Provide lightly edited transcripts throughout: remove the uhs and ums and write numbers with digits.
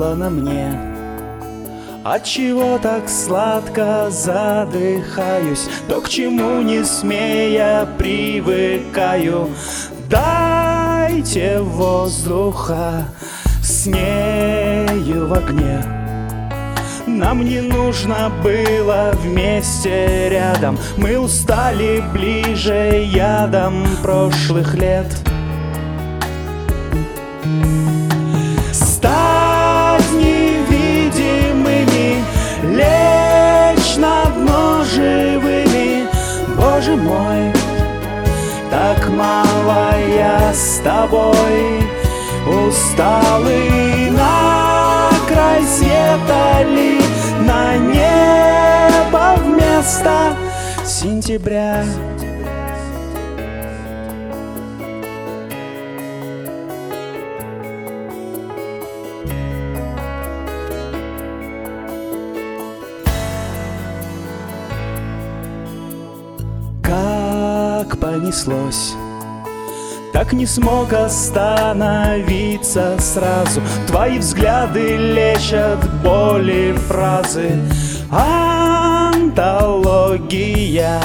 на мне. Отчего так сладко задыхаюсь, то к чему не смея привыкаю. Дайте воздуха, с нею в огне. Нам не нужно было вместе рядом, мы устали ближе ядом прошлых лет. Стать невидимыми, лечь на дно живыми. Боже мой, так мало я с тобой. Усталый на край света ли, на небо вместо сентября. Как понеслось, так не смог остановиться сразу. Твои взгляды лечат боли фразы. Антология,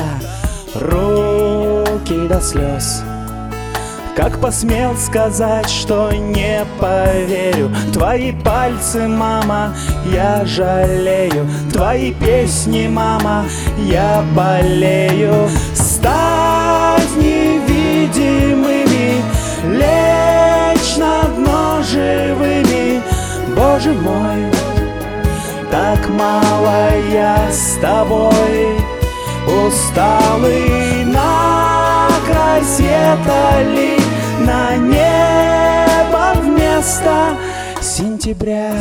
руки до слез. Как посмел сказать, что не поверю? Твои пальцы, мама, я жалею. Твои песни, мама, я болею. Стать невидимыми, лечь на дно живыми. Боже мой, так мало я с тобой. Усталый на край света ли, на небо вместо сентября.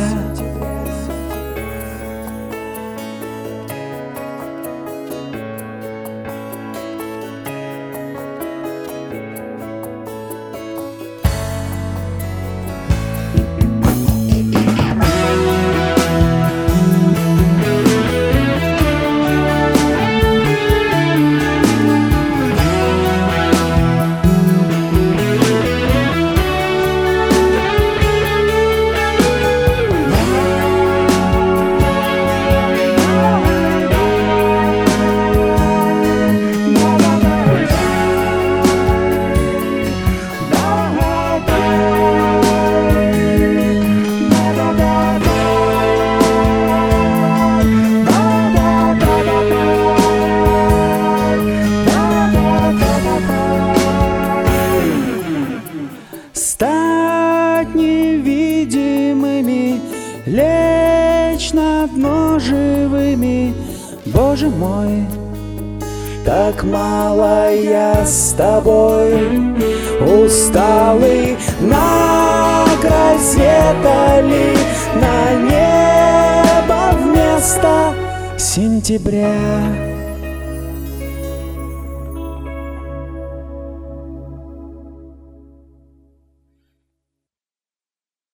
Стать невидимыми, лечь на дно живыми. Боже мой, так мало я с тобой. Усталый на край света ли, на небо вместо сентября.